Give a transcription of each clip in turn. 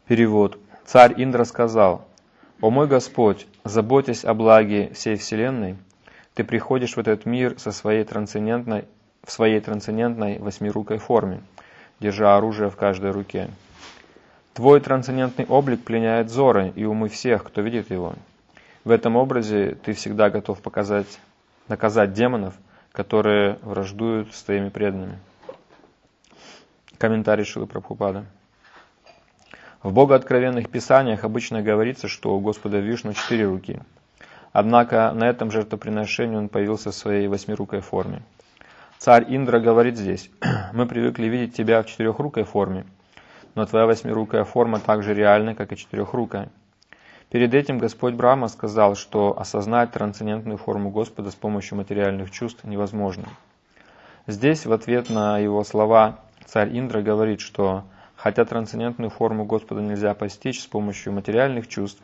Перевод. Царь Индра сказал: «О мой Господь, заботясь о благе всей Вселенной, ты приходишь в этот мир в своей трансцендентной восьмирукой форме, держа оружие в каждой руке. Твой трансцендентный облик пленяет взоры и умы всех, кто видит его. В этом образе ты всегда готов наказать демонов, которые враждуют с твоими преданными». Комментарий Шрилы Прабхупады. В богооткровенных писаниях обычно говорится, что у Господа Вишну 4 руки. Однако на этом жертвоприношении он появился в своей восьмирукой форме. Царь Индра говорит здесь: «Мы привыкли видеть тебя в четырехрукой форме, но твоя восьмирукая форма так же реальна, как и четырехрукая». Перед этим Господь Брахма сказал, что осознать трансцендентную форму Господа с помощью материальных чувств невозможно. Здесь, в ответ на его слова, царь Индра говорит, что хотя трансцендентную форму Господа нельзя постичь с помощью материальных чувств,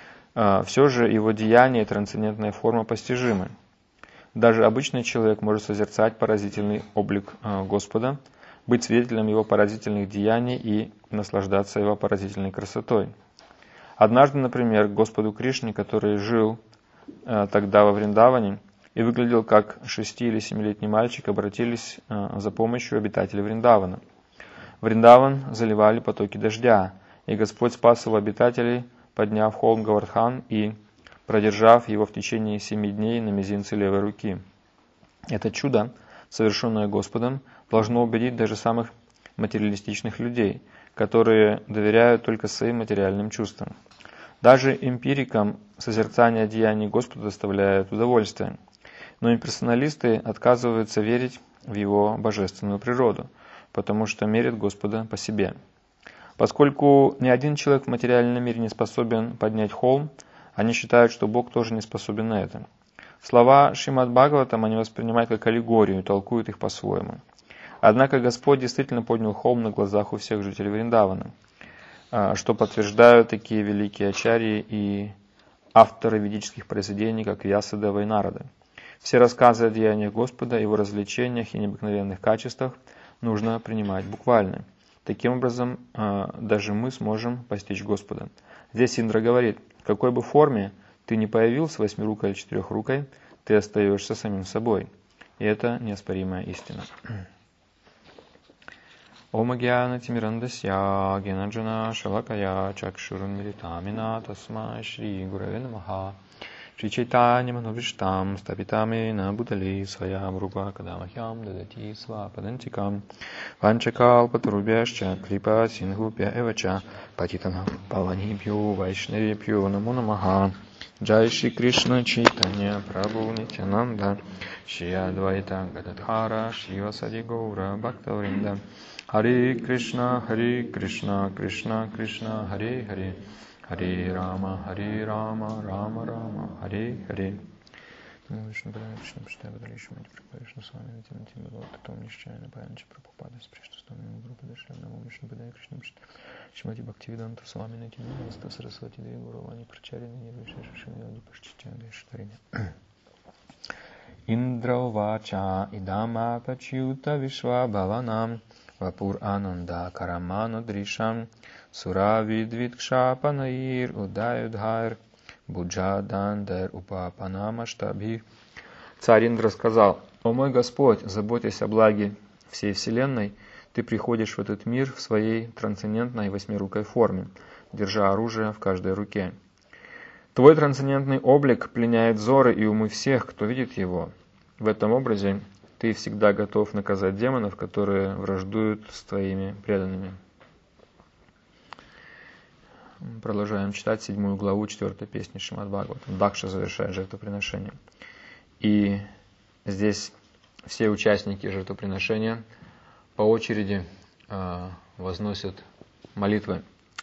все же его деяния и трансцендентная форма постижимы. Даже обычный человек может созерцать поразительный облик Господа, быть свидетелем его поразительных деяний и наслаждаться его поразительной красотой. Однажды, например, к Господу Кришне, который жил тогда во Вриндаване и выглядел как 6- или 7-летний мальчик, обратились за помощью обитатели Вриндавана. Вриндаван заливали потоки дождя, и Господь спас его обитателей, подняв холм Говардхан и продержав его в течение 7 дней на мизинце левой руки. Это чудо, совершенное Господом, должно убедить даже самых материалистичных людей, которые доверяют только своим материальным чувствам. Даже эмпирикам созерцание деяний Господа доставляет удовольствие, но имперсоналисты отказываются верить в его божественную природу, потому что мерят Господа по себе. Поскольку ни один человек в материальном мире не способен поднять холм, они считают, что Бог тоже не способен на это. Слова Шримад Бхагаватам они воспринимают как аллегорию и толкуют их по-своему. Однако Господь действительно поднял холм на глазах у всех жителей Вриндавана, что подтверждают такие великие ачарьи и авторы ведических произведений, как Вьясадева и Нарада. Все рассказы о деяниях Господа, его развлечениях и необыкновенных качествах нужно принимать буквально. Таким образом, даже мы сможем постичь Господа. Здесь Индра говорит: в какой бы форме ты ни появился, восьмирукой или четырехрукой, ты остаешься самим собой. И это неоспоримая истина. Ом гьяна тимирандасья гьянаджана шалакая чакшурун милитамина тасмай шри гураве намаха Шри Чайтанья Манавриштам Стапитами Набудали Своям Рупа Кадамахьям Дадати Свападантикам Ванчакалпатарубяшча Крипа Сингупя Эвача Патитанам Паванибью Вайшнавипью Наму Намаха Джай Шри Кришна Чайтанья Прабху Нитянанда Шри Адвайта Гададхара Шри Васади Гаура Бхактавринда Харе Кришна Кришна Кришна Харе Харе Харе Рама, Рама Рама, Харе Харе. Вишну Падая Кришна Паштая Падалишма Вишну с вами Витиматим Бхагават Татом Нищайна Паянча Прабхупада Спрештустанами Группы Дашля Намо Вишну Падая Кришна Паштая Шимати Бхактивиданта с вами Натим Наста Сарасвати Деви Гуравани Прачарина Нирвиши Шишимиоги Пашчитяга Штариня. Индравача Идама Пачюта Вишва Бхаванам Вапур Ананда Караману Дришам Суравидвидкшапанаир Удаюдхайр Буджадандер Упапанамаштабхи. Царь Индра сказал: «О мой Господь, заботясь о благе всей Вселенной, ты приходишь в этот мир в своей трансцендентной восьмирукой форме, держа оружие в каждой руке. Твой трансцендентный облик пленяет взоры и умы всех, кто видит его. В этом образе ты всегда готов наказать демонов, которые враждуют с твоими преданными». Продолжаем читать 7 главу 4 песни Шримад Бхагаватам. Дакша завершает жертвоприношение. И здесь все участники жертвоприношения по очереди возносят молитвы.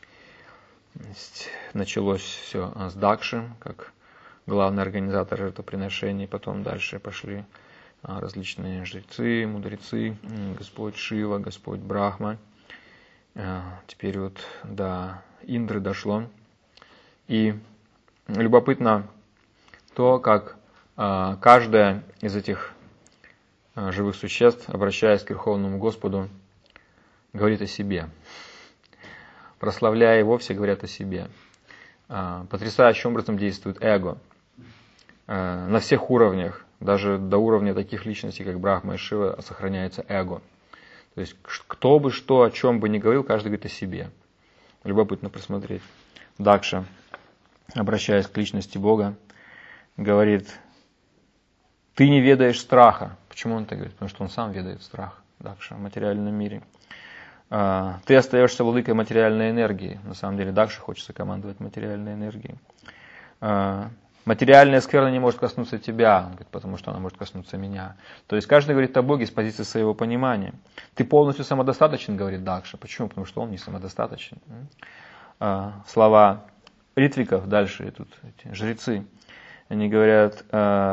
Началось все с Дакши, как главный организатор жертвоприношений, потом дальше пошли различные жрецы, мудрецы, Господь Шива, Господь Брахма. Теперь вот до Индры дошло. И любопытно то, как каждая из этих живых существ, обращаясь к Верховному Господу, говорит о себе. прославляя его, все говорят о себе. Потрясающим образом действует эго. На всех уровнях, даже до уровня таких личностей, как Брахма и Шива, сохраняется эго. То есть, кто бы что, о чем бы ни говорил, каждый говорит о себе. Любопытно посмотреть. Дакша, обращаясь к личности Бога, говорит: ты не ведаешь страха. Почему он так говорит? Потому что он сам ведает страх, Дакша, в материальном мире. Ты остаешься владыкой материальной энергии. На самом деле Дакша хочется командовать материальной энергией. Материальная скверна не может коснуться тебя, он говорит, потому что она может коснуться меня. То есть каждый говорит о Боге с позиции своего понимания. Ты полностью самодостаточен, говорит Дакша. Почему? Потому что он не самодостаточен. Слова ритвиков, дальше тут эти жрецы, они говорят: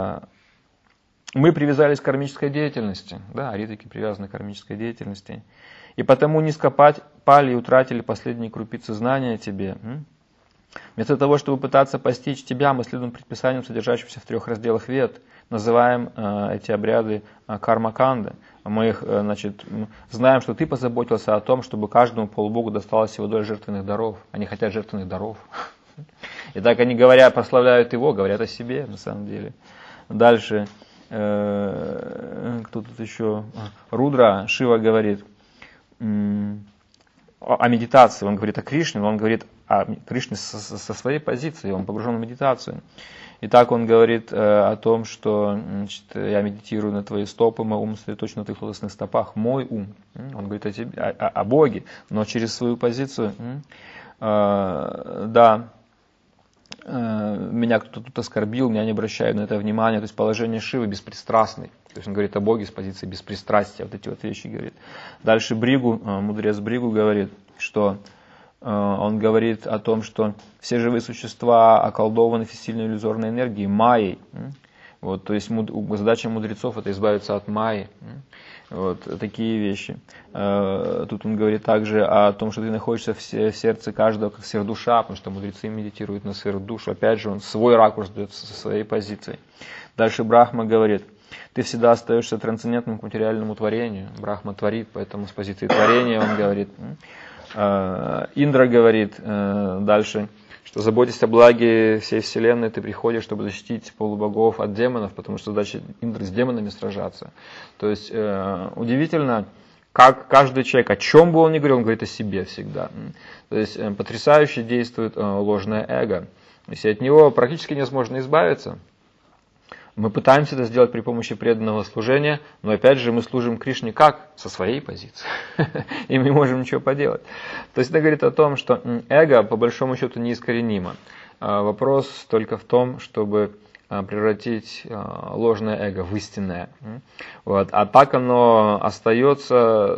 мы привязались к кармической деятельности. Да, ритвики привязаны к кармической деятельности. И потому низко пали и утратили последние крупицы знания о тебе. Вместо того, чтобы пытаться постичь тебя, мы следуем предписаниям, содержащимся в 3 разделах Вед, называем эти обряды карма-канды. Мы их, знаем, что ты позаботился о том, чтобы каждому полубогу досталось его доля жертвенных даров. Они хотят жертвенных даров. И так они говорят, прославляют его, говорят о себе, на самом деле. Дальше, кто тут еще? Рудра, Шива говорит о медитации, он говорит о Кришне, но он говорит о Кришне со своей позиции, он погружен в медитацию. И так он говорит о том, что я медитирую на твои стопы, мой ум сосредоточен на твоих лотосных стопах, мой ум. Он говорит о тебе, о Боге, но через свою позицию. Да, меня кто-то тут оскорбил, меня не обращают на это внимания. То есть положение Шивы беспристрастный. То есть он говорит о Боге с позиции беспристрастия. Вот эти вот вещи говорит. Дальше Бригу, мудрец Бригу говорит, что он говорит о том, что все живые существа околдованы всесильной иллюзорной энергией, майей. Вот, то есть задача мудрецов это избавиться от майи. Вот такие вещи. Тут он говорит также о том, что ты находишься в сердце каждого, как сверхдуша, потому что мудрецы медитируют на сверхдушу. Опять же, он свой ракурс дает со своей позиции. Дальше Брахма говорит: ты всегда остаешься трансцендентным к материальному творению. Брахма творит, поэтому с позиции творения он говорит. Индра говорит дальше, что заботясь о благе всей вселенной, ты приходишь, чтобы защитить полубогов от демонов, потому что задача Индры с демонами сражаться. То есть удивительно, как каждый человек, о чем бы он ни говорил, он говорит о себе всегда. То есть потрясающе действует ложное эго. То есть от него практически невозможно избавиться. Мы пытаемся это сделать при помощи преданного служения, но опять же мы служим Кришне как? Со своей позиции. И мы не можем ничего поделать. То есть это говорит о том, что эго по большому счету неискоренимо. Вопрос только в том, чтобы превратить ложное эго в истинное. Вот. А так оно остается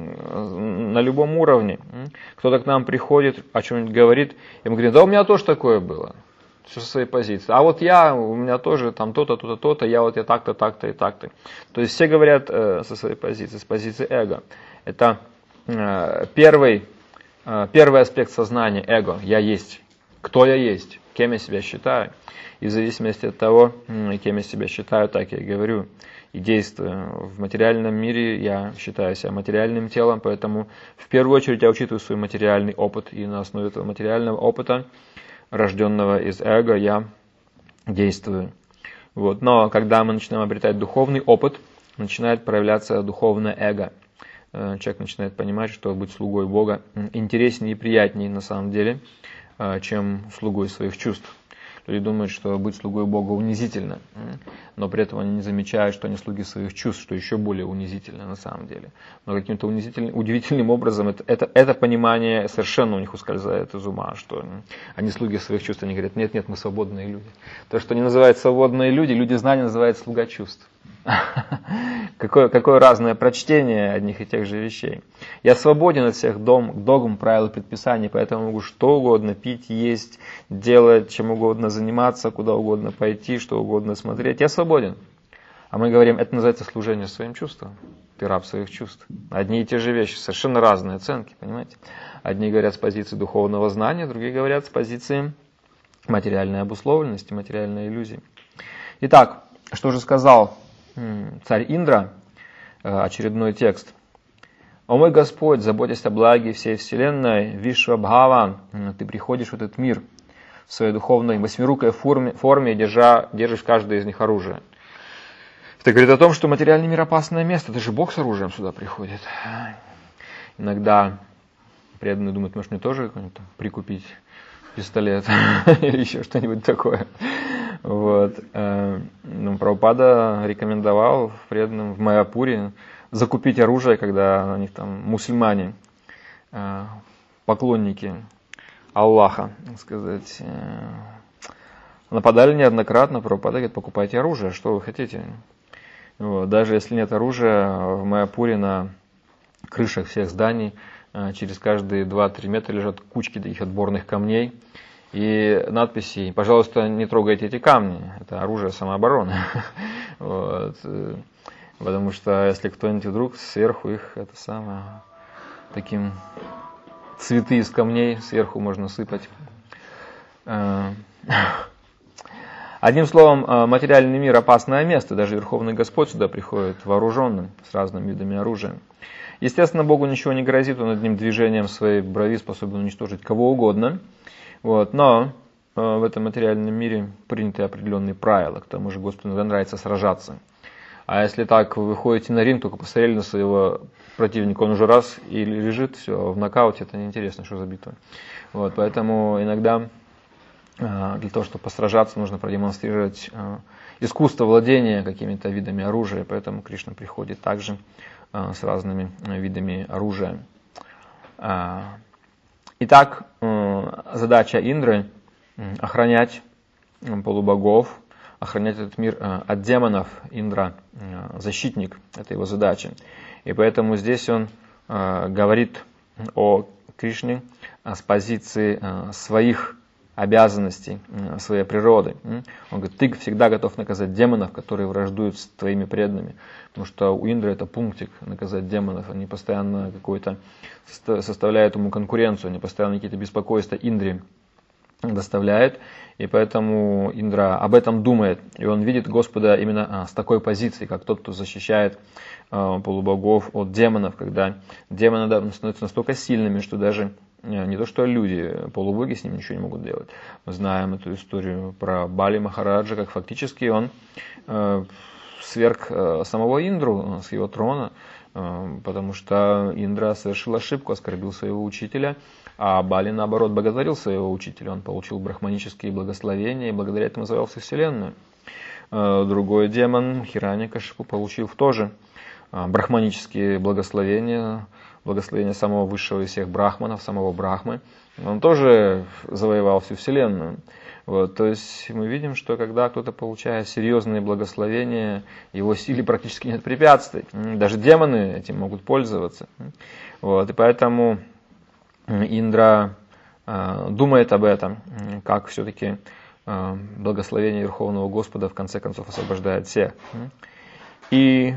на любом уровне. Кто-то к нам приходит, о чем-нибудь говорит, и мы говорим: да у меня тоже такое было. Со своей позиции. А вот у меня тоже там то-то, то-то, то-то, я так-то, так-то и так-то. То есть все говорят со своей позиции, с позиции эго. Это первый аспект сознания, эго, я есть. Кто я есть, кем я себя считаю. И в зависимости от того, кем я себя считаю, так я и говорю и действую. В материальном мире я считаю себя материальным телом, поэтому в первую очередь я учитываю свой материальный опыт, и на основе этого материального опыта, рожденного из эго, я действую. Вот. Но когда мы начинаем обретать духовный опыт, начинает проявляться духовное эго. Человек начинает понимать, что быть слугой Бога интереснее и приятнее на самом деле, чем слугой своих чувств. Люди думают, что быть слугой Бога унизительно, но при этом они не замечают, что они слуги своих чувств, что еще более унизительно на самом деле. Но каким-то удивительным образом это понимание совершенно у них ускользает из ума, что они слуги своих чувств. Они говорят: нет, мы свободные люди. То, что они называют свободные люди знания называют слуга чувств. Какое разное прочтение одних и тех же вещей. Я свободен от всех догм, правил и предписаний, поэтому могу что угодно пить, есть, делать, чем угодно заниматься, куда угодно пойти, что угодно смотреть. Я свободен. А мы говорим, это называется служение своим чувствам. Ты раб своих чувств. Одни и те же вещи, совершенно разные оценки, понимаете? Одни говорят с позиции духовного знания, другие говорят с позиции материальной обусловленности, материальной иллюзии. Итак, что же сказал царь Индра, очередной текст. «О мой Господь, заботясь о благе всей вселенной, Вишвабхава, ты приходишь в этот мир в своей духовной восьмирукой форме, держишь каждое из них оружие». Это говорит о том, что материальный мир опасное место. Это же Бог с оружием сюда приходит. Иногда преданные думают, может мне тоже прикупить пистолет или еще что-нибудь такое. Вот. Прабхупада рекомендовал преданным в Майяпуре закупить оружие, когда у них там мусульмане, поклонники Аллаха, так сказать, нападали неоднократно. Прабхупада говорит, покупайте оружие, что вы хотите. Вот. Даже если нет оружия, в Майяпуре на крышах всех зданий через каждые 2-3 метра лежат кучки таких отборных камней и надписи: «Пожалуйста, не трогайте эти камни, это оружие самообороны». Вот. Потому что если кто-нибудь вдруг сверху их, это самое, таким цветы из камней сверху можно сыпать. Одним словом, материальный мир опасное место, даже Верховный Господь сюда приходит вооруженным, с разными видами оружия. Естественно, Богу ничего не грозит, Он одним движением своей брови способен уничтожить кого угодно. Вот. Но в этом материальном мире приняты определенные правила, к тому же Господу иногда нравится сражаться. А если так, вы выходите на ринг, только посмотрели на своего противника, он уже раз и лежит, все, в нокауте, это неинтересно, что за битва. Вот. Поэтому иногда для того, чтобы посражаться, нужно продемонстрировать искусство владения какими-то видами оружия, поэтому Кришна приходит также с разными видами оружия. Итак, задача Индры – охранять полубогов, охранять этот мир от демонов. Индра – защитник, это его задача. И поэтому здесь он говорит о Кришне с позиции своих обязанностей, своей природы. Он говорит, ты всегда готов наказать демонов, которые враждуют с твоими преданными. Потому что у Индры это пунктик наказать демонов. Они постоянно какой-то составляют ему конкуренцию, они постоянно какие-то беспокойства Индре доставляют. И поэтому Индра об этом думает. И он видит Господа именно с такой позиции, как тот, кто защищает полубогов от демонов, когда демоны становятся настолько сильными, что даже не то что люди, полубоги с ним ничего не могут делать. Мы знаем эту историю про Бали Махараджа, как фактически он сверг самого Индру с его трона, потому что Индра совершил ошибку, оскорбил своего учителя, а Бали, наоборот, боготворил своего учителя. Он получил брахманические благословения и благодаря этому завел всю вселенную. Другой демон, Хираньякашипу, получил тоже брахманические благословения, благословение самого высшего из всех брахманов, самого Брахмы. Он тоже завоевал всю вселенную. Вот, то есть мы видим, что когда кто-то получает серьезные благословения, его силе практически нет препятствий. Даже демоны этим могут пользоваться. Вот, и поэтому Индра думает об этом, как все-таки благословение Верховного Господа в конце концов освобождает всех. И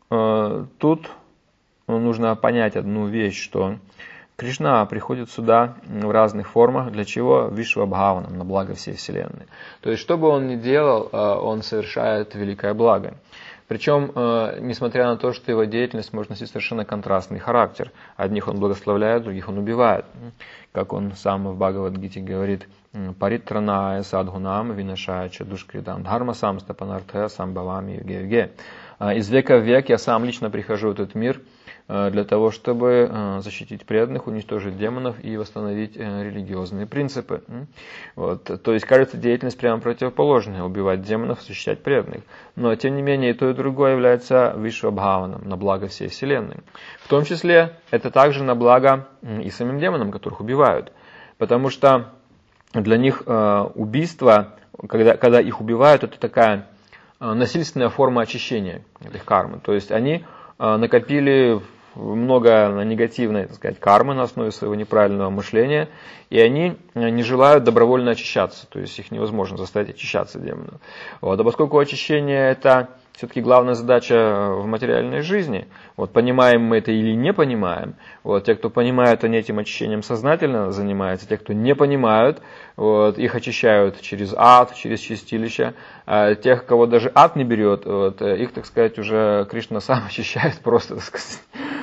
тут нужно понять одну вещь, что Кришна приходит сюда в разных формах. Для чего? Вишвабхаванам, на благо всей вселенной. То есть, что бы он ни делал, он совершает великое благо. Причем, несмотря на то, что его деятельность может носить совершенно контрастный характер. Одних он благословляет, других он убивает. Как он сам в Бхагавад-гите говорит, «Паритраная садхунам винашая чадушкридам дхарма самстапанартха самбавами юге-юге». Из века в век я сам лично прихожу в этот мир для того, чтобы защитить преданных, уничтожить демонов и восстановить религиозные принципы. Вот. То есть, кажется, деятельность прямо противоположная: убивать демонов, защищать преданных. Но, тем не менее, и то, и другое является вишвабхаваном, на благо всей вселенной. В том числе, это также на благо и самим демонам, которых убивают. Потому что для них убийство, когда их убивают, это такая насильственная форма очищения их кармы. То есть, они накопили много негативной, так сказать, кармы на основе своего неправильного мышления, и они не желают добровольно очищаться, то есть их невозможно заставить очищаться демонов. Вот. А поскольку очищение – это все-таки главная задача в материальной жизни, вот, понимаем мы это или не понимаем, вот, те, кто понимают, они этим очищением сознательно занимаются, те, кто не понимают, вот, их очищают через ад, через чистилище, а тех, кого даже ад не берет, вот, их, так сказать, уже Кришна сам очищает просто, так сказать,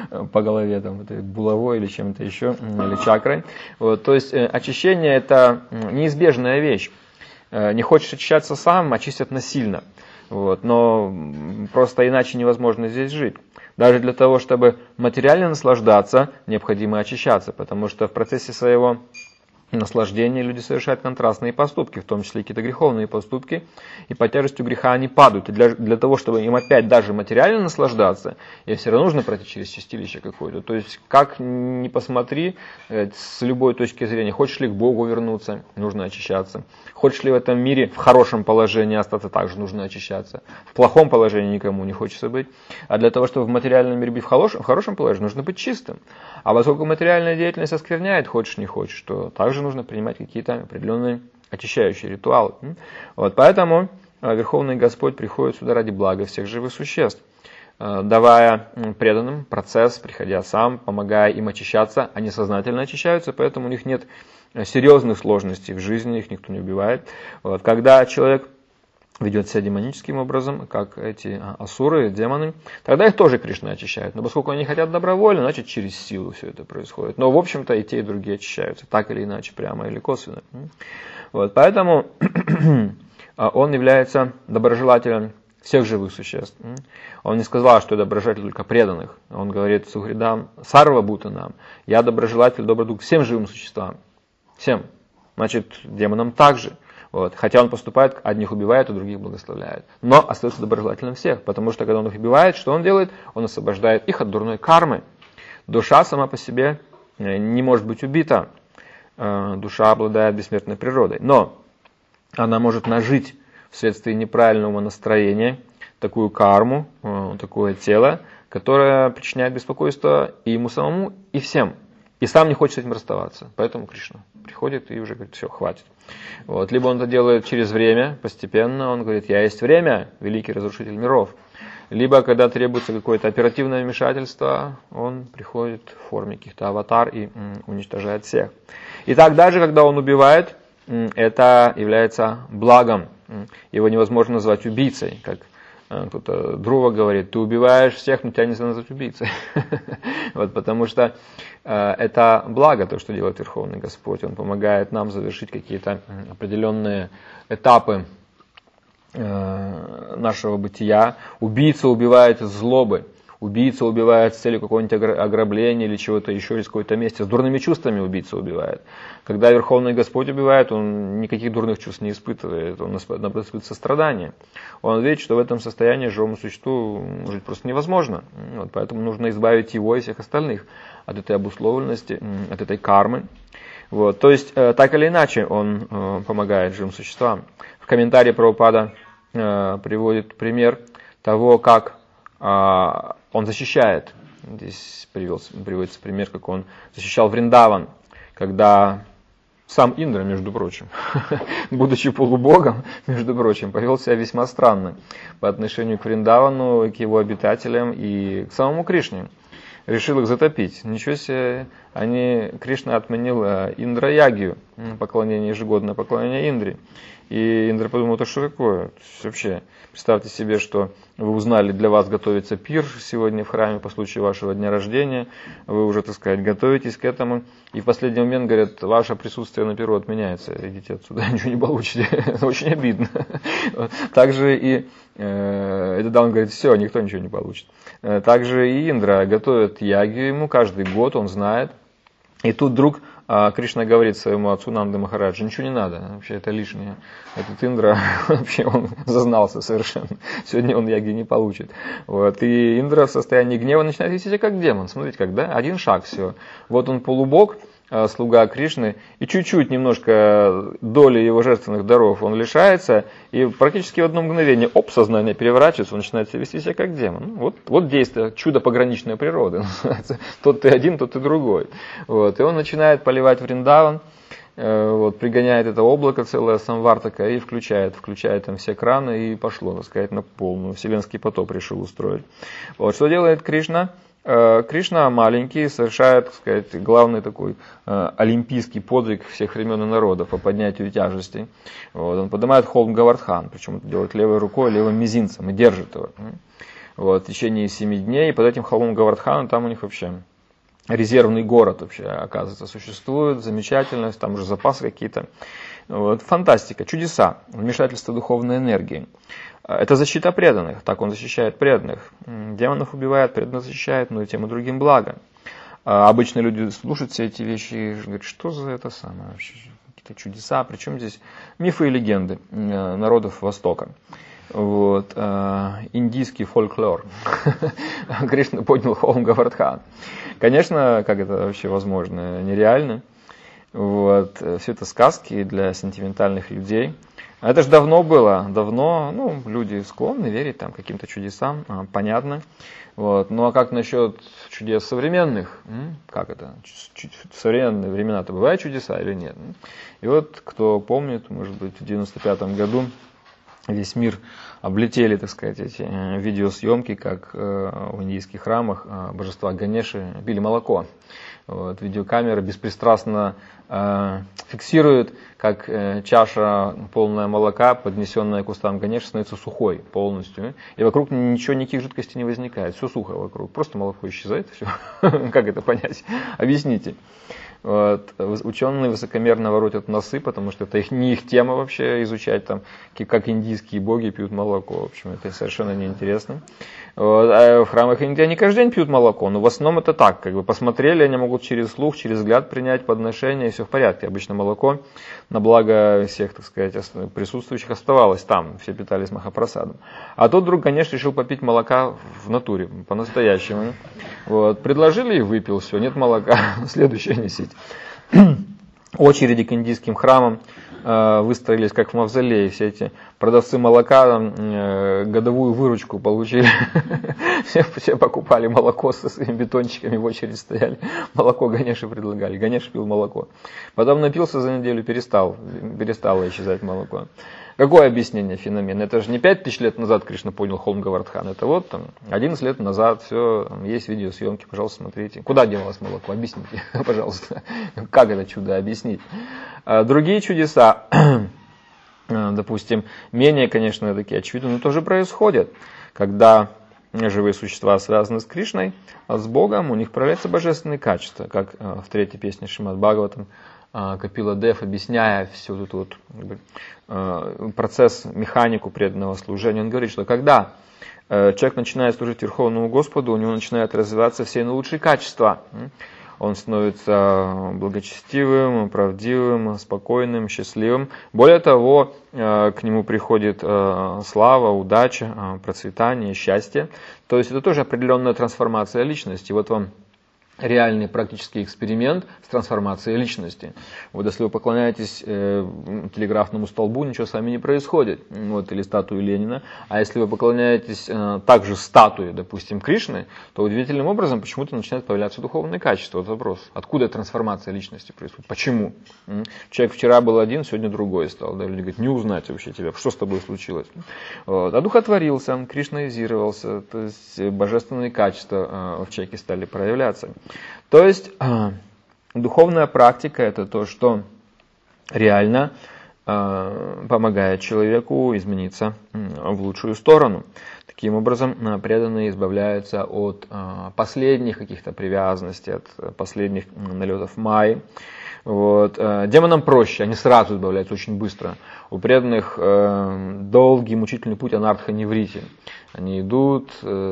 по голове, там, этой булавой или чем-то еще, или чакрой. Вот, то есть очищение – это неизбежная вещь. Не хочешь очищаться сам, очистят насильно. Вот, но просто иначе невозможно здесь жить. Даже для того, чтобы материально наслаждаться, необходимо очищаться, потому что в процессе своего наслаждения люди совершают контрастные поступки, в том числе и какие-то греховные поступки, и под тяжестью греха они падают. И для того, чтобы им опять даже материально наслаждаться, им все равно нужно пройти через чистилище какое-то. То есть, как ни посмотри, с любой точки зрения, хочешь ли к Богу вернуться, нужно очищаться. Хочешь ли в этом мире в хорошем положении остаться, также нужно очищаться. В плохом положении никому не хочется быть. А для того, чтобы в материальном мире быть в хорошем положении, нужно быть чистым. А поскольку материальная деятельность оскверняет, хочешь не хочешь, то также нужно принимать какие-то определенные очищающие ритуалы. Вот, поэтому Верховный Господь приходит сюда ради блага всех живых существ, давая преданным процесс, приходя сам, помогая им очищаться. Они сознательно очищаются, поэтому у них нет серьезных сложностей в жизни, их никто не убивает. Вот, когда человек ведет себя демоническим образом, как эти асуры, демоны, тогда их тоже Кришна очищает. Но поскольку они хотят добровольно, значит через силу все это происходит. Но в общем-то и те, и другие очищаются, так или иначе, прямо или косвенно. Вот, поэтому он является доброжелателем всех живых существ. Он не сказал, что я доброжелатель только преданных. Он говорит Сухридам, Сарва Бутанам, я доброжелатель, добрый дух всем живым существам. Всем. Значит, демонам также. Вот. Хотя он поступает, одних убивает, а других благословляет. Но остается доброжелательным всех, потому что когда он их убивает, что он делает? Он освобождает их от дурной кармы. Душа сама по себе не может быть убита. Душа обладает бессмертной природой. Но она может нажить вследствие неправильного настроения такую карму, такое тело, которое причиняет беспокойство и ему самому, и всем. И сам не хочет с этим расставаться. Поэтому Кришна приходит и уже говорит, все, хватит. Вот. Либо он это делает через время, постепенно, он говорит, я есть время, великий разрушитель миров. Либо, когда требуется какое-то оперативное вмешательство, он приходит в форме каких-то аватар и уничтожает всех. Итак, даже когда он убивает, это является благом. Его невозможно назвать убийцей, как кто-то Друва говорит, ты убиваешь всех, но тебя нельзя назвать убийцей. Вот, потому что это благо, то, что делает Верховный Господь. Он помогает нам завершить какие-то определенные этапы нашего бытия. Убийца убивает из злобы. Убийца убивает с целью какого-нибудь ограбления или чего-то еще, или с какой-то мести. С дурными чувствами убийца убивает. Когда Верховный Господь убивает, он никаких дурных чувств не испытывает. Он испытывает сострадание. Он видит, что в этом состоянии живому существу жить просто невозможно. Вот, поэтому нужно избавить его и всех остальных от этой обусловленности, от этой кармы. Вот, то есть, так или иначе, он помогает живым существам. В комментарии Прабхупада приводит пример того, как он защищает. Здесь приводится пример, как он защищал Вриндаван, когда сам Индра, между прочим, будучи полубогом, между прочим, повел себя весьма странно по отношению к Вриндавану, к его обитателям и к самому Кришне. Решил их затопить. Ничего себе, Кришна отменил Индра-ягию, поклонение, ежегодное поклонение Индре. И Индра подумал, это что такое? Вообще, представьте себе, что вы узнали, для вас готовится пир сегодня в храме по случаю вашего дня рождения. Вы уже, так сказать, готовитесь к этому. И в последний момент говорят, ваше присутствие на пиру отменяется. Идите отсюда, ничего не получите. Очень обидно. Также и тогда он говорит, все, никто ничего не получит. Также и Индра готовит ягью ему каждый год, он знает. И тут вдруг Кришна говорит своему отцу Нанды Махараджи, ничего не надо, вообще это лишнее. Этот Индра, вообще он зазнался совершенно. Сегодня он яги не получит. Вот. И Индра в состоянии гнева начинает вести себя как демон. Смотрите, как, да? Один шаг все. Вот он полубог, слуга Кришны, и чуть-чуть немножко доли его жертвенных даров он лишается, и практически в одно мгновение, сознание переворачивается, он начинает вести себя как демон. Вот действие, чудо пограничной природы. Тот ты один, тот ты другой. Вот. И он начинает поливать Вриндаван, пригоняет это облако целое самвартака и включает там все краны, и пошло, так сказать, на полную. Вселенский потоп решил устроить. Вот. Что делает Кришна? Кришна маленький совершает, так сказать, главный такой олимпийский подвиг всех времен и народов по поднятию тяжестей. Вот. Он поднимает холм Гавардхан, причем это делает левой рукой, левым мизинцем и держит его. в течение 7 дней. И под этим холмом Говардхан, там у них вообще резервный город вообще, оказывается, существует, замечательно, там уже запасы какие-то. Фантастика, чудеса, вмешательство духовной энергии. Это защита преданных, так он защищает преданных. Демонов убивает, преданных защищает, но и тем и другим благо. Обычно люди слушают все эти вещи и говорят, что за это самое вообще, какие-то чудеса, причем здесь мифы и легенды народов Востока. Индийский фольклор. Кришна поднял холм Говардхан. Конечно, как это вообще возможно, нереально. Все это сказки для сентиментальных людей. Это же давно было, люди склонны верить там каким-то чудесам, понятно. Ну а как насчет чудес современных? Как это? В современные времена-то бывают чудеса или нет? И кто помнит, может быть, в 95-м году весь мир облетели, так сказать, эти видеосъемки, как в индийских храмах божества Ганеши пили молоко. Видеокамера беспристрастно фиксирует, как чаша полная молока, поднесенная к устам Ганеши, становится сухой полностью. И вокруг ничего, никаких жидкостей не возникает. Все сухо вокруг. Просто молоко исчезает. Все. Как это понять? Объясните. Ученые высокомерно воротят носы, потому что это не их тема вообще изучать, там, как индийские боги пьют молоко. В общем, это совершенно неинтересно. А в храмах Индии они каждый день пьют молоко, но в основном это так, посмотрели, они могут через слух, через взгляд принять подношение, и все в порядке. Обычно молоко на благо всех, так сказать, присутствующих оставалось там, все питались махапрасадом. А тут вдруг, конечно, решил попить молока в натуре, по-настоящему. Предложили и выпил, все, нет молока, следующее несите. Очереди к индийским храмам выстроились как в мавзолее. Все эти продавцы молока годовую выручку получили. Все покупали молоко со своими бетончиками, в очередь стояли. Молоко Ганеше предлагали. Ганеш пил молоко. Потом напился за неделю, перестало исчезать молоко. Какое объяснение феномена? Это же не 5000 лет назад Кришна поднял холм Говардхан. Это 11 лет назад, все, есть видеосъемки, пожалуйста, смотрите. Куда делалось молоко? Объясните, пожалуйста. Как это чудо объяснить? Другие чудеса, допустим, менее, конечно, такие очевидные, но тоже происходят. Когда живые существа связаны с Кришной, с Богом, у них проявляются божественные качества, как в 3-й песне Шримад Бхагаватам Капила Дев, объясняя всю эту процесс, механику преданного служения, он говорит, что когда человек начинает служить Верховному Господу, у него начинают развиваться все наилучшие качества. Он становится благочестивым, правдивым, спокойным, счастливым. Более того, к нему приходит слава, удача, процветание, счастье. То есть это тоже определенная трансформация личности. Вам реальный практический эксперимент с трансформацией личности. Если вы поклоняетесь телеграфному столбу, ничего с вами не происходит. Или статуе Ленина. А если вы поклоняетесь также статуе, допустим, Кришны, то удивительным образом почему-то начинают появляться духовные качества. Вопрос, откуда трансформация личности происходит? Почему? Человек вчера был один, сегодня другой стал. Люди говорят, не узнать вообще тебя, что с тобой случилось. Одухотворился, кришнаизировался, то есть божественные качества в человеке стали проявляться. То есть духовная практика — это то, что реально помогает человеку измениться в лучшую сторону. Таким образом, преданные избавляются от последних каких-то привязанностей, от последних налетов майи. Демонам проще, они сразу избавляются очень быстро. У преданных долгий мучительный путь анартха-неврити. Они идут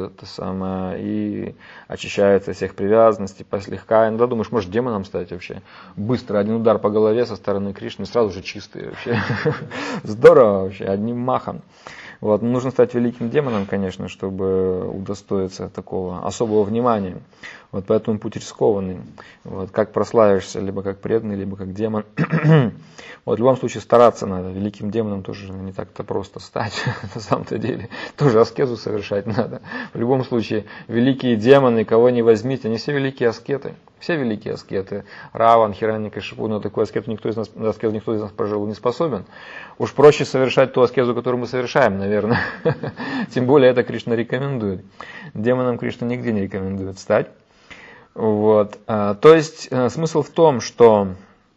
и очищаются от всех привязанностей послегка. Иногда думаешь, может демоном стать вообще. Быстро, один удар по голове со стороны Кришны, сразу же чистые вообще. Здорово вообще, одним махом. Нужно стать великим демоном, конечно, чтобы удостоиться такого особого внимания. Поэтому путь рискованный. Как прославишься, либо как преданный, либо как демон. В любом случае стараться надо. Великим демоном тоже не так-то просто стать. На самом-то деле. Тоже аскезу совершать надо. В любом случае, великие демоны, кого не возьмите, они все великие аскеты. Все великие аскеты. Раван, Хираньякашипу, но такой аскезу никто из нас прожил не способен. Уж проще совершать ту аскезу, которую мы совершаем, наверное. Тем более это Кришна рекомендует. Демонам Кришна нигде не рекомендует стать. То есть смысл в том, что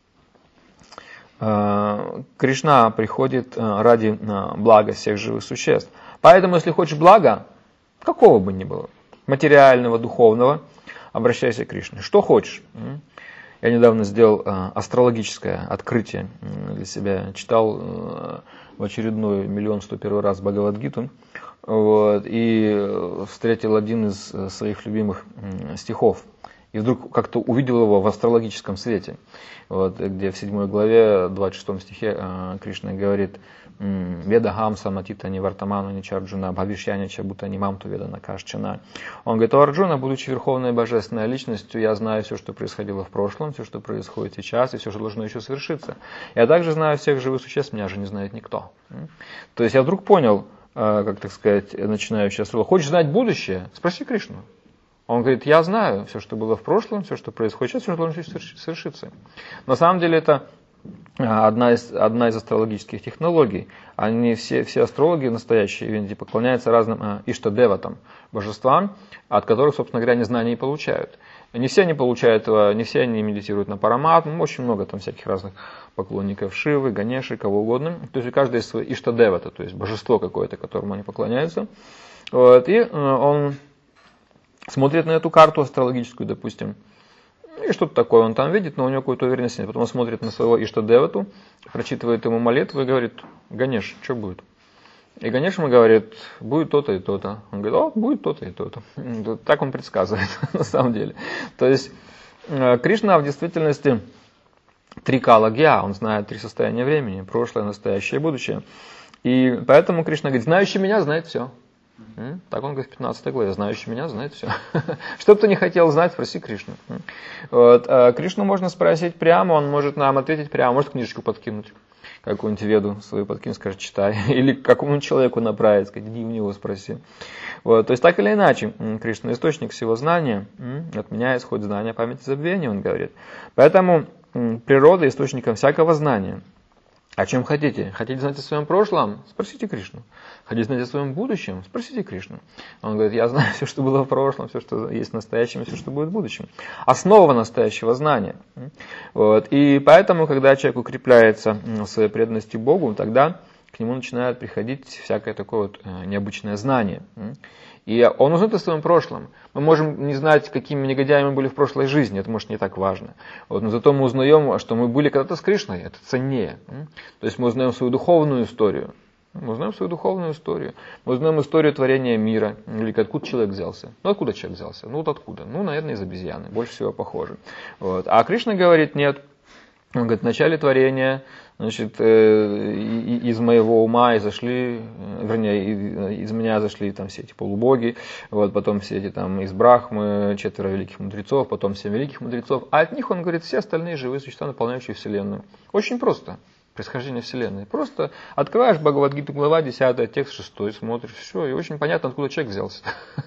Кришна приходит ради блага всех живых существ. Поэтому, если хочешь блага, какого бы ни было, материального, духовного, обращайся к Кришне. Что хочешь. Я недавно сделал астрологическое открытие для себя. Читал в очередной 10101 раз Бхагавад-гиту. И встретил один из своих любимых стихов. И вдруг как-то увидел его в астрологическом свете. Где в 7 главе, 26 стихе Кришна говорит: «Веда хамса матита ни вартаману ни чарджуна, бхавишьяня чабута ни мамту веда накашчана». Он говорит: «О Арджуна, будучи верховной божественной личностью, я знаю все, что происходило в прошлом, все, что происходит сейчас, и все, что должно еще свершиться. Я также знаю всех живых существ, меня же не знает никто». То есть я вдруг понял, как так сказать, начинающий астролог: хочешь знать будущее? Спроси Кришну. Он говорит: я знаю все, что было в прошлом, все, что происходит сейчас, все, что должно свершиться. На самом деле это одна из астрологических технологий. Они все астрологи настоящие в Индии поклоняются разным иштадеватам, божествам, от которых, собственно говоря, они знания и получают. Не все они получают этого, не все они медитируют на Параматму, очень много там всяких разных поклонников Шивы, Ганеши, кого угодно. То есть у каждого есть свой иштадевата, то есть божество какое-то, которому они поклоняются. И он смотрит на эту карту астрологическую, допустим, и что-то такое он там видит, но у него какой-то уверенности нет. Потом он смотрит на своего Иштадевату, прочитывает ему молитву и говорит: Ганеш, что будет? И Ганеш ему говорит: будет то-то и то-то. Он говорит: о, будет то-то и то-то. Так он предсказывает на самом деле. То есть Кришна в действительности трикала гья, он знает 3 состояния времени: прошлое, настоящее и будущее. И поэтому Кришна говорит: знающий меня знает все. Так он говорит в 15 главе: знающий меня знает все. Что бы ты не хотел знать, спроси Кришну. Кришну можно спросить прямо, он может нам ответить прямо, может книжечку подкинуть, какую-нибудь веду свою подкинуть, скажет: читай. Или какому-нибудь человеку направить, сказать: иди у него спроси. То есть так или иначе, Кришна источник всего знания, от меня исходит знание, память и забвение, он говорит. Поэтому природа источником всякого знания. О чем хотите? Хотите знать о своем прошлом? Спросите Кришну. Хотите знать о своем будущем? Спросите Кришну. Он говорит: я знаю все, что было в прошлом, все, что есть в настоящем, и все, что будет в будущем. Основа настоящего знания. И поэтому, когда человек укрепляется в своей преданности Богу, тогда к нему начинает приходить всякое такое необычное знание. И он узнает о своем прошлом. Мы можем не знать, какими негодяями мы были в прошлой жизни, это, может, не так важно. Но зато мы узнаем, что мы были когда-то с Кришной, это ценнее. То есть мы узнаем свою духовную историю. Мы узнаем свою духовную историю. Мы узнаем историю творения мира. Или откуда человек взялся. Откуда человек взялся? Откуда? Наверное, из обезьяны. Больше всего похоже. А Кришна говорит: нет. Он говорит: в начале творения, из моего ума из меня зашли там все эти полубоги, потом все эти там из Брахмы 4 великих мудрецов, потом 7 великих мудрецов, а от них, он говорит, все остальные живые существа, наполняющие Вселенную. Очень просто. Происхождение Вселенной. Просто открываешь Бхагавад-гиту, глава 10, текст 6, смотришь, все, и очень понятно, откуда человек взялся.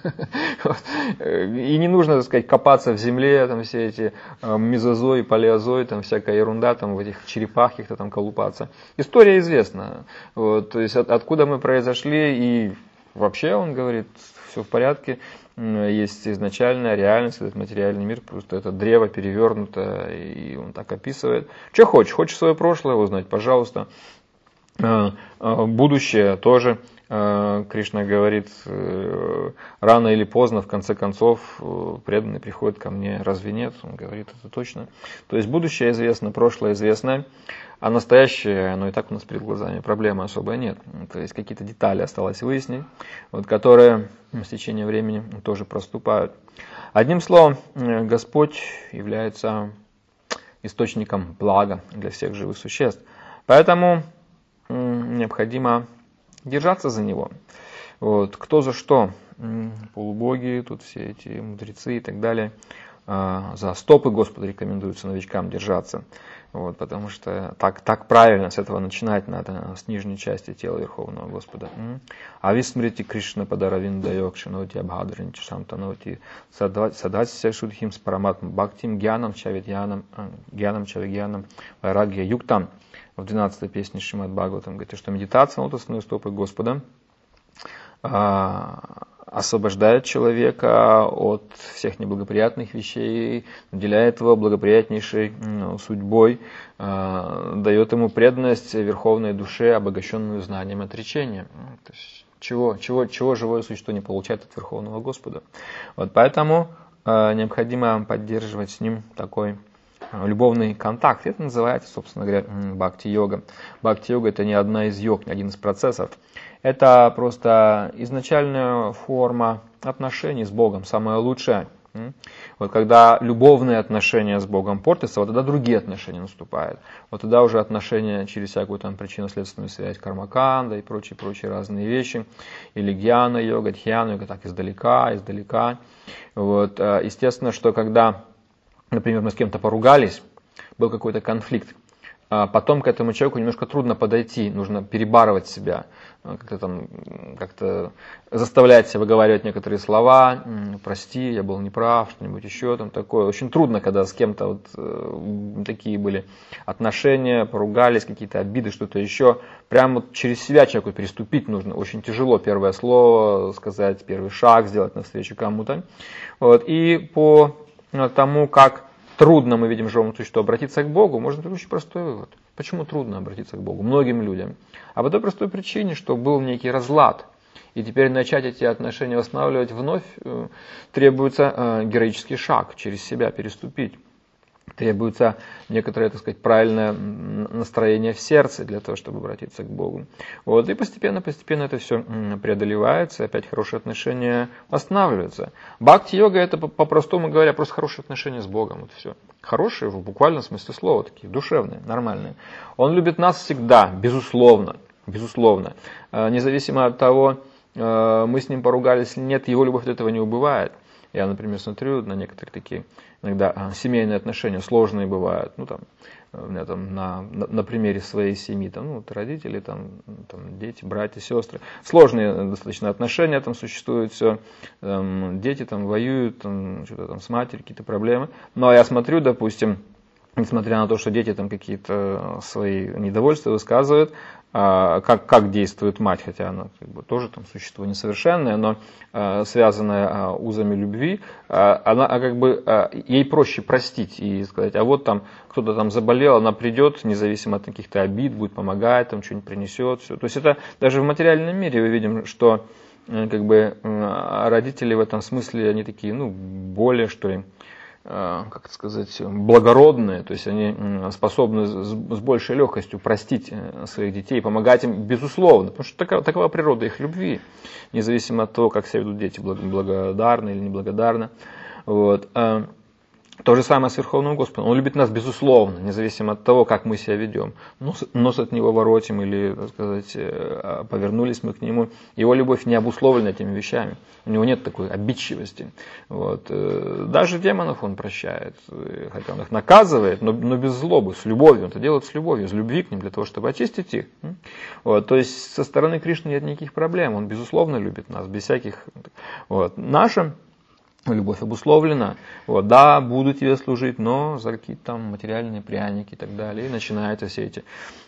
И не нужно, так сказать, копаться в земле, там все эти мезозой, палеозой, там всякая ерунда, там в этих черепах каких-то там колупаться. История известна. То есть откуда мы произошли, и вообще, он говорит, все в порядке. Есть изначальная реальность, этот материальный мир, просто это древо перевернуто, и он так описывает. Что хочешь? Хочешь свое прошлое узнать? Пожалуйста. Будущее тоже. Кришна говорит: рано или поздно, в конце концов, преданный приходит ко мне. Разве нет? Он говорит: это точно. То есть будущее известно, прошлое известно, а настоящее, оно и так у нас перед глазами, проблемы особой нет. То есть какие-то детали осталось выяснить, которые с течением времени тоже проступают. Одним словом, Господь является источником блага для всех живых существ. Поэтому необходимо держаться за Него. Кто за что? Полубоги, тут все эти мудрецы и так далее. За стопы Господа рекомендуется новичкам держаться. Потому что так правильно, с этого начинать надо, с нижней части тела Верховного Господа. А висмрити Кришна падаравинда йокшиноти абхадринчи шантаноти садхатся шудхим с параматм бхактим гьянам чавидьянам вайрагья юктам. В 12-й песне Шримад Бхагаватам говорит, что медитация лотосной стопы Господа освобождает человека от всех неблагоприятных вещей, наделяет его благоприятнейшей судьбой, дает ему преданность верховной душе, обогащенную знанием отречения. То есть Чего живое существо не получает от Верховного Господа? Вот поэтому необходимо поддерживать с ним такой любовный контакт. Это называется, собственно говоря, бхакти-йога. Бхакти-йога — это не одна из йог, не один из процессов. Это просто изначальная форма отношений с Богом, самая лучшая. Вот когда любовные отношения с Богом портятся, вот тогда другие отношения наступают. Вот тогда уже отношения через всякую там причинно-следственную связь, кармаканда и прочие разные вещи. Или гьяна-йога, дхьяна-йога, так издалека. Вот. Естественно, что когда, например, мы с кем-то поругались, был какой-то конфликт, потом к этому человеку немножко трудно подойти, нужно перебарывать себя, как-то заставлять себя выговаривать некоторые слова, прости, я был неправ, что-нибудь еще там такое. Очень трудно, когда с кем-то вот такие были отношения, поругались, какие-то обиды, что-то еще. Прямо вот через себя человеку переступить нужно. Очень тяжело первое слово сказать, первый шаг сделать навстречу кому-то. Вот. И по тому, как трудно мы видим живому существу обратиться к Богу, можно сделать очень простой вывод. Почему трудно обратиться к Богу многим людям? А по той простой причине, что был некий разлад. И теперь начать эти отношения восстанавливать вновь требуется героический шаг, через себя переступить. Требуется некоторое, так сказать, правильное настроение в сердце для того, чтобы обратиться к Богу. Вот, и постепенно это все преодолевается, опять хорошие отношения восстанавливаются. Бхакти-йога — это, по-простому говоря, просто хорошие отношения с Богом. Вот все. Хорошие в буквальном смысле слова, такие душевные, нормальные. Он любит нас всегда, безусловно. Независимо от того, мы с ним поругались или нет, его любовь от этого не убывает. Я, например, смотрю на некоторые такие иногда семейные отношения сложные бывают. Ну, там, у меня там на примере своей семьи, там, вот, родители, там, дети, братья, сестры. Сложные достаточно отношения там существуют, все. Дети там воюют, там, что-то там с матерью, какие-то проблемы. Но я смотрю, допустим, несмотря на то, что дети там какие-то свои недовольства высказывают, как действует мать, хотя она как бы тоже там существо несовершенное, но связанное узами любви, она как бы ей проще простить и сказать, а вот там кто-то там заболел, она придет, независимо от каких-то обид, будет помогать, там что-нибудь принесет. Все. То есть это даже в материальном мире мы видим, что как бы родители в этом смысле, они такие, ну, более, что ли, как сказать, благородные, то есть они способны с большей легкостью простить своих детей, помогать им, безусловно, потому что такова природа их любви, независимо от того, как себя ведут дети, благодарны или неблагодарны. Вот. То же самое с Верховным Господом. Он любит нас безусловно, независимо от того, как мы себя ведем. Нос от него воротим или, так сказать, повернулись мы к нему. Его любовь не обусловлена этими вещами. У него нет такой обидчивости. Вот. Даже демонов он прощает, хотя он их наказывает, но без злобы, с любовью. Он это делает с любовью, с любви к ним, для того, чтобы очистить их. Вот. То есть со стороны Кришны нет никаких проблем. Он безусловно любит нас, без всяких... Вот. Наша любовь обусловлена, вот, да, буду тебе служить, но за какие-то там материальные пряники и так далее. И начинаются все эти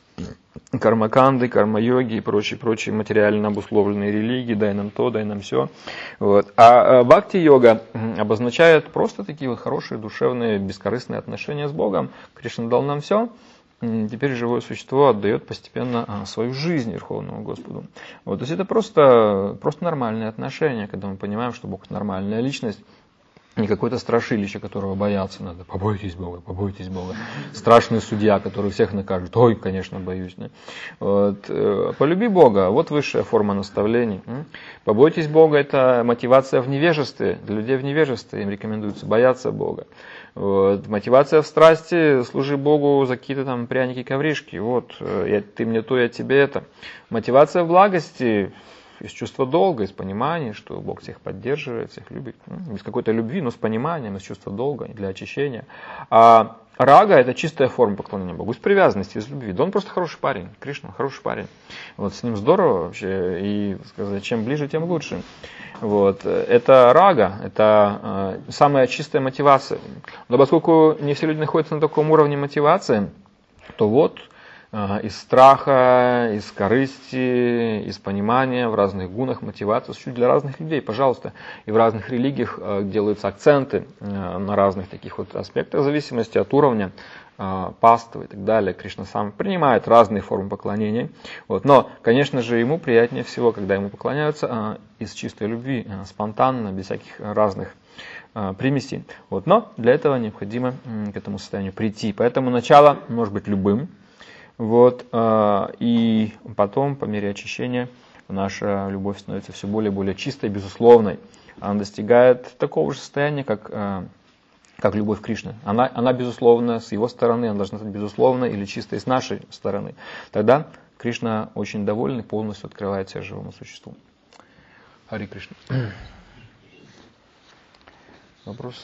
кармаканды, карма-йоги и прочие материально обусловленные религии, дай нам то, дай нам все. Вот. А бхакти-йога обозначает просто такие вот хорошие, душевные, бескорыстные отношения с Богом. Кришна дал нам все. Теперь живое существо отдает постепенно свою жизнь Верховному Господу. Вот, то есть это просто нормальные отношения, когда мы понимаем, что Бог нормальная личность, не какое-то страшилище, которого бояться надо. Побойтесь Бога, побойтесь Бога. Страшный судья, который всех накажет. Ой, конечно, боюсь. Да? Вот. Полюби Бога, вот высшая форма наставлений. Побойтесь Бога — это мотивация в невежестве. Для людей в невежестве им рекомендуется бояться Бога. Вот. Мотивация в страсти — служи Богу за какие-то там пряники, ковришки. Вот, ты мне то, я тебе это. Мотивация в благости — из чувства долга, из понимания, что Бог всех поддерживает, всех любит. Без какой-то любви, но с пониманием, из чувства долга, для очищения. А рага — это чистая форма поклонения Богу, из привязанности, из любви. Да он просто хороший парень, Кришна, хороший парень. Вот, с ним здорово вообще, и сказать, чем ближе, тем лучше. Вот. Это рага, это самая чистая мотивация. Но поскольку не все люди находятся на таком уровне мотивации, то вот из страха, из корысти, из понимания, в разных гунах, мотивациях, чуть для разных людей, пожалуйста. И в разных религиях делаются акценты на разных таких вот аспектах, в зависимости от уровня паствы и так далее. Кришна сам принимает разные формы поклонения. Вот. Но, конечно же, ему приятнее всего, когда ему поклоняются из чистой любви, спонтанно, без всяких разных примесей. Вот. Но для этого необходимо к этому состоянию прийти. Поэтому начало может быть любым. Вот. И потом, по мере очищения, наша любовь становится все более и более чистой, безусловной. Она достигает такого же состояния, как любовь Кришны. Она безусловно, с его стороны, она должна быть безусловной или чистой с нашей стороны. Тогда Кришна очень доволен и полностью открывает себя живому существу. Хари Кришна. Вопросы?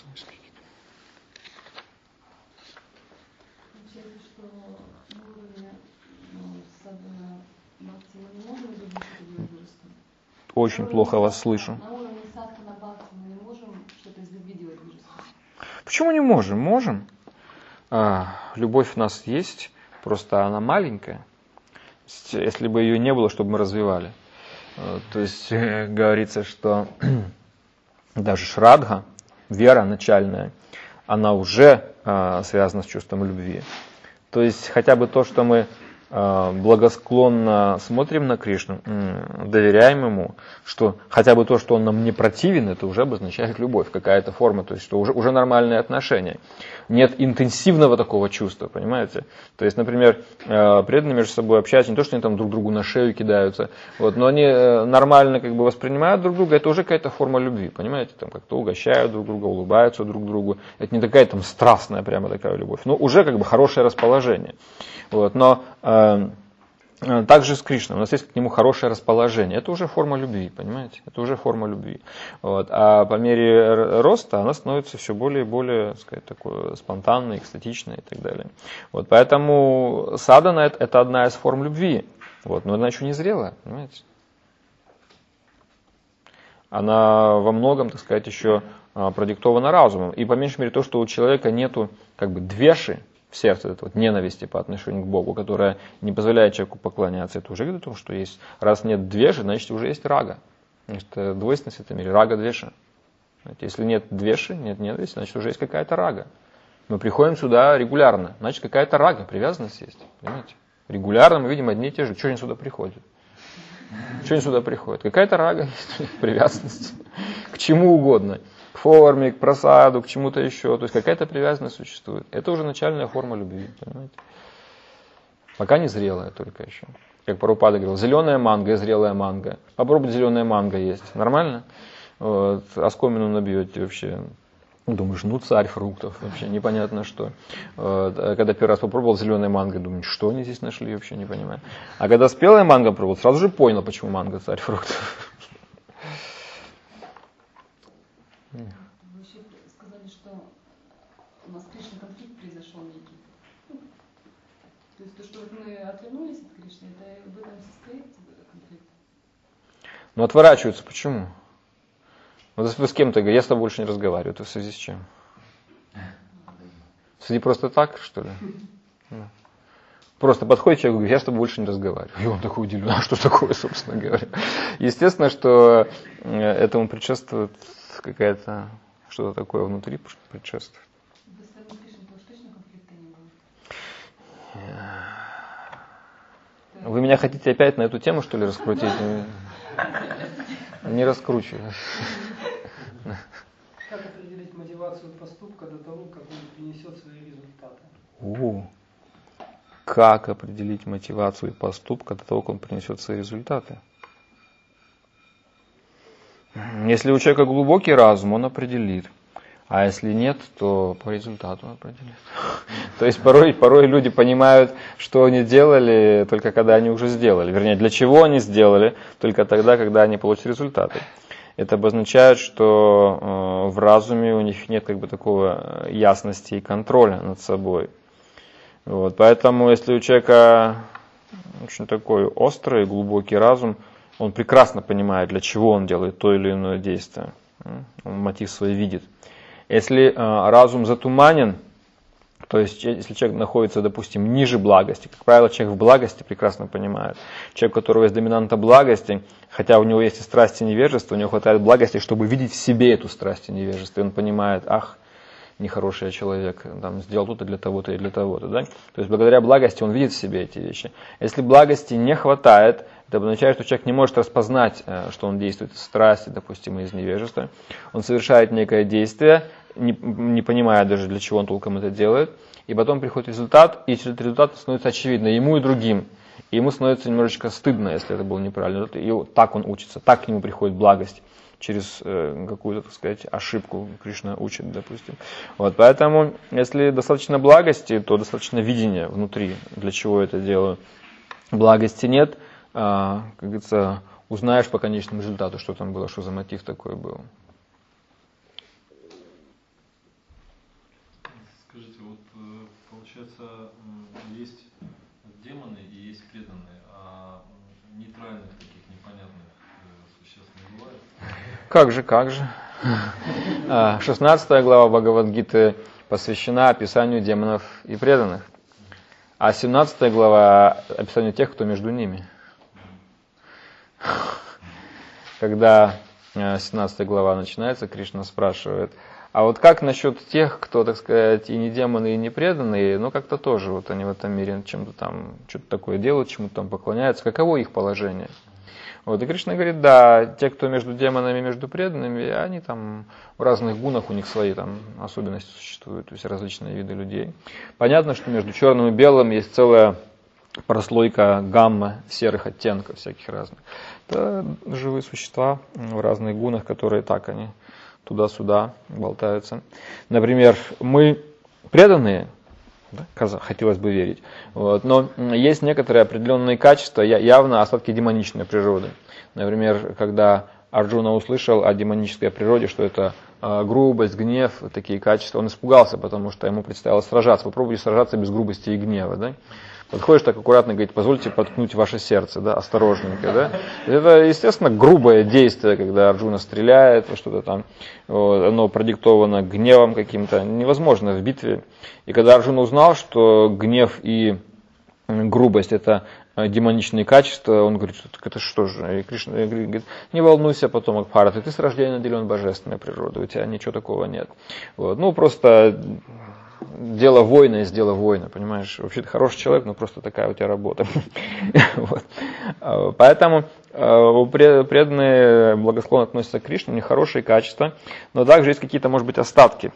Очень плохо вас слышу. Почему не можем? Можем. Любовь у нас есть, просто она маленькая. Если бы ее не было, чтобы мы развивали. То есть говорится, что даже шрадха, вера начальная, она уже связана с чувством любви. То есть хотя бы то, что мы благосклонно смотрим на Кришну, доверяем Ему, что хотя бы то, что Он нам не противен, это уже обозначает любовь, какая-то форма, то есть что уже нормальные отношения. Нет интенсивного такого чувства, понимаете? То есть, например, преданные между собой общаются, не то, что они там друг другу на шею кидаются, вот, но они нормально как бы воспринимают друг друга, это уже какая-то форма любви, понимаете? Там как-то угощают друг друга, улыбаются друг другу. Это не такая там страстная прямо такая любовь, но уже как бы хорошее расположение. Вот, но также с Кришной у нас есть к нему хорошее расположение. Это уже форма любви, понимаете? Это уже форма любви. Вот. А по мере роста она становится все более и более, так сказать, такой спонтанной, экстатичной и так далее. Вот. Поэтому садхана – это одна из форм любви. Вот. Но она еще не зрелая, понимаете? Она во многом, так сказать, еще продиктована разумом. И по меньшей мере то, что у человека нету как бы двеши в сердце, это вот ненависти по отношению к Богу, которая не позволяет человеку поклоняться, это уже говорит о том, что есть, раз нет двеши, значит уже есть рага. Значит, двойственность в этом мире, рага, двеша. Если нет двеши, нет ненависти, значит уже есть какая-то рага. Мы приходим сюда регулярно, значит какая-то рага, привязанность есть. Понимаете? Регулярно мы видим одни и те же. Что они сюда приходят? Что они сюда приходят? Какая-то рага есть, привязанность. К чему угодно. К форме, к просаду, к чему-то еще. То есть какая-то привязанность существует. Это уже начальная форма любви. Понимаете? Пока не зрелая только еще. Как Прабхупада говорил, зеленая манго и зрелая манго. Попробуйте зеленая манго есть. Нормально? Вот. Оскомину набьете вообще. Думаешь, ну царь фруктов, вообще непонятно что. Когда первый раз попробовал зеленое манго, думаю, что они здесь нашли, вообще не понимаю. А когда спелое манго пробовал, сразу же понял, почему манго царь фруктов. Вы еще сказали, что у нас Кришна конфликт произошел некий. То есть то, что мы отвернулись от Кришны, это в этом состоит конфликт? Ну отворачиваются, почему? Вот вы с кем-то говорите, я с тобой больше не разговариваю, это в связи с чем? В связи просто так, что ли? Просто подходит человек и говорит, я с тобой больше не разговариваю. И он такой удивлен, а что такое, собственно говоря? Естественно, что этому предшествует какая-то, что-то такое внутри предшествует. Вы с вами Кришной тоже точно конфликта не было? Вы меня хотите опять на эту тему, что ли, раскрутить? Не раскручивай. Как определить мотивацию поступка до того, как он принесет свои результаты? Как определить мотивацию поступка до того, как он принесет свои результаты? Если у человека глубокий разум, он определит. А если нет, то по результату определит. То есть порой люди понимают, что они делали, только когда они уже сделали. Вернее, для чего они сделали, только тогда, когда они получат результаты. Это обозначает, что в разуме у них нет как бы такого ясности и контроля над собой. Вот. Поэтому, если у человека очень такой острый, глубокий разум, он прекрасно понимает, для чего он делает то или иное действие. Он мотив свой видит. Если разум затуманен, То есть, если человек находится, допустим, ниже благости, как правило, человек в благости прекрасно понимает. Человек, у которого есть доминанта благости, хотя у него есть и страсть и невежество, у него хватает благости, чтобы видеть в себе эту страсть и невежество. И он понимает, ах, нехороший я человек, там, сделал то-то для того-то и для того-то. Да? То есть, благодаря благости он видит в себе эти вещи. Если благости не хватает, это означает, что человек не может распознать, что он действует из страсти, допустим, из невежества. Он совершает некое действие, не понимая даже, для чего он толком это делает. И потом приходит результат, и этот результат становится очевидным ему и другим. И ему становится немножечко стыдно, если это было неправильно. И так он учится, так к нему приходит благость. Через какую-то, так сказать, ошибку Кришна учит, допустим. Вот, поэтому, если достаточно благости, то достаточно видения внутри, для чего это делаю. Благости нет, как говорится, узнаешь по конечному результату, что там было, что за мотив такой был. Скажите, вот получается, есть демоны и есть преданные, а нейтральных таких непонятных существ не бывает? Как же. 16 глава Бхагавад-гиты посвящена описанию демонов и преданных. А 17 глава описанию тех, кто между ними. Когда 17 глава начинается, Кришна спрашивает, а вот как насчет тех, кто, так сказать, и не демоны, и не преданные, но как-то тоже вот они в этом мире чем-то там, что-то такое делают, чему-то там поклоняются, каково их положение? Вот, и Кришна говорит, да, те, кто между демонами и между преданными, они там в разных гунах, у них свои там особенности существуют, то есть различные виды людей. Понятно, что между черным и белым есть целая прослойка гамма серых оттенков всяких разных. Это живые существа в разных гунах, которые так они туда-сюда болтаются. Например, мы преданные, да, хотелось бы верить, вот, но есть некоторые определенные качества, явно остатки демоничной природы. Например, когда Арджуна услышал о демонической природе, что это грубость, гнев, такие качества, он испугался, потому что ему предстояло сражаться. Попробуйте сражаться без грубости и гнева. Да? Подходишь так аккуратно, говорит, позвольте поткнуть ваше сердце, да, осторожненько. Да? Это, естественно, грубое действие, когда Арджуна стреляет, что-то там, оно продиктовано гневом каким-то, невозможно в битве. И когда Арджуна узнал, что гнев и грубость это демоничные качества, он говорит, это что же? И Кришна говорит, не волнуйся, потомок Бхараты, ты с рождения наделен божественной природой, у тебя ничего такого нет. Вот. Ну, просто дело воина есть дело воина, понимаешь? Вообще ты хороший человек, но просто такая у тебя работа. Вот. Поэтому преданные благосклонно относятся к Кришне, у них хорошие качества, но также есть какие-то, может быть, остатки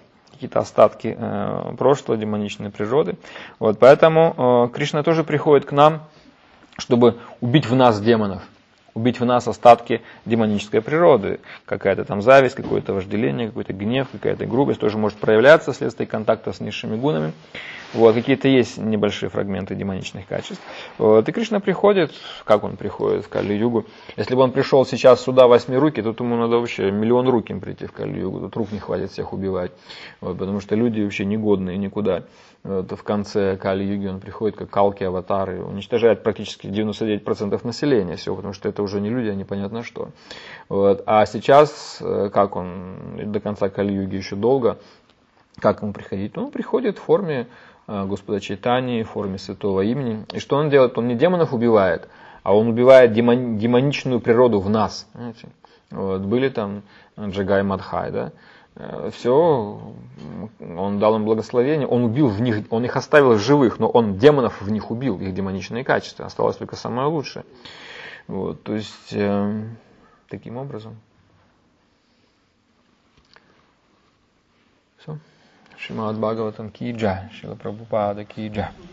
прошлого, демоничной природы. Вот, поэтому Кришна тоже приходит к нам, чтобы убить в нас демонов, убить в нас остатки демонической природы. Какая-то там зависть, какое-то вожделение, какой-то гнев, какая-то грубость тоже может проявляться вследствие контакта с низшими гунами. Вот, какие-то есть небольшие фрагменты демоничных качеств. Вот, и Кришна приходит, как он приходит в Кали-югу. Если бы он пришел сейчас сюда 8 руки, то ему надо вообще 1 000 000 рук им прийти в Кали-югу. Тут рук не хватит всех убивать. Вот, потому что люди вообще негодные никуда. Вот, в конце Кали-юги он приходит как калки, аватары, уничтожает практически 99% населения всего, потому что это уже не люди, а непонятно что. Вот, а сейчас, как он до конца Кали-юги еще долго, как ему приходить? Он приходит в форме Господа Чайтаньи, в форме святого имени. И что он делает? Он не демонов убивает, а он убивает демоничную природу в нас. Вот, были там Джагай Мадхай, да? Все, он дал им благословение, он убил в них, он их оставил живых, но он демонов в них убил, их демоничные качества, осталось только самое лучшее. Вот, то есть, таким образом. Все. Шримад Бхагаватам ки джай, Шрила Прабхупада ки джай.